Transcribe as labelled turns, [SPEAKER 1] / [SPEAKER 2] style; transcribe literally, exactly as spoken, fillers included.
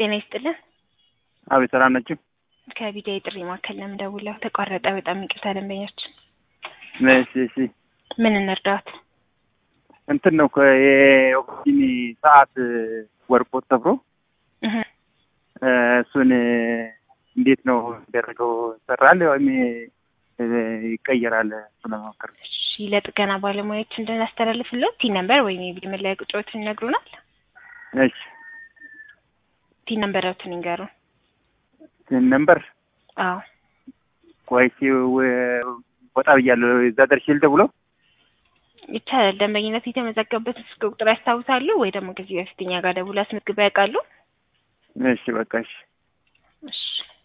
[SPEAKER 1] ጤና ይስጥልን።
[SPEAKER 2] አቤት ሰላም ናችሁ?
[SPEAKER 1] ከቢዳይ ጥሪ ማዕከል ነው የምደውለው። ተቋረጠ። በጣም ይቅርታ ደንበኛችን።
[SPEAKER 2] እሺ እሺ።
[SPEAKER 1] ምን እንርዳት?
[SPEAKER 2] እንትን ነው የኦክሲጂን ሰዓት ወርቆት ተብሎ
[SPEAKER 1] እህ
[SPEAKER 2] እሱን እንዴት ነው ደረገው ይሰራል ወይም ይቀየራል ስለማከር?
[SPEAKER 1] እሺ ለጥገና ባለሙያዎች እንድናስተላልፍልዎት ቲ ነምበር ወይም የቢል መለያ ቁጥሮችን ይነግሩናል?
[SPEAKER 2] እሺ
[SPEAKER 1] ቲ ነምበራችን ይንገሩ።
[SPEAKER 2] ቲ ነምበር
[SPEAKER 1] አዎ
[SPEAKER 2] ቆይሲ ወጣ ብያለሁ። እዛ ደርሼ ልደውለው
[SPEAKER 1] ይቻላል። ደንበኝነት የተመዘገበበት ስልክ ቁጥር ያስታውሳሉ ወይ ደግሞ ከዚህ በፊት እኛ ጋር ደውለው አስመዝግበው ያውቃሉ?
[SPEAKER 2] እሺ በቃ እሺ
[SPEAKER 1] እሺ